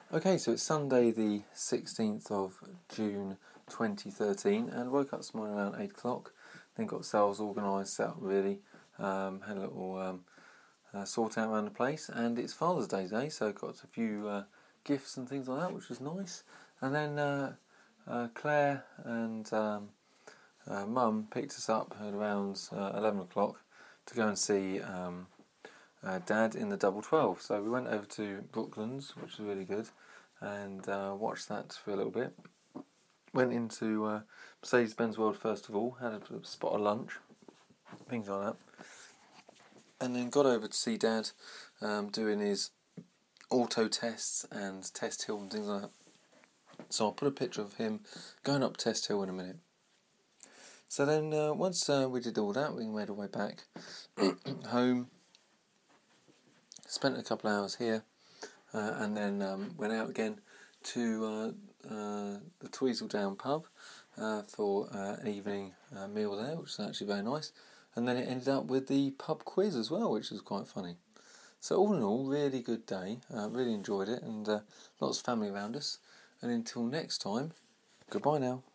Okay, so it's Sunday the 16th of June 2013 and woke up this morning around 8 o'clock, then got ourselves organised, set up really, had a little sort out around the place, and it's Father's Day today, so got a few gifts and things like that, which was nice. And then Claire and Mum picked us up at around 11 o'clock to go and see Dad in the Double 12. So we went over to Brooklands, which was really good, and watched that for a little bit. Went into Mercedes-Benz World first of all, had a spot of lunch, things like that, and then got over to see Dad doing his auto tests and Test Hill and things like that. So I'll put a picture of him going up Test Hill in a minute. So then once we did all that, we made our way back home, spent a couple of hours here, and then went out again to the Tweedledown pub for an evening meal there, which was actually very nice. And then it ended up with the pub quiz as well, which was quite funny. So all in all, really good day. Really enjoyed it, and lots of family around us. And until next time, goodbye now.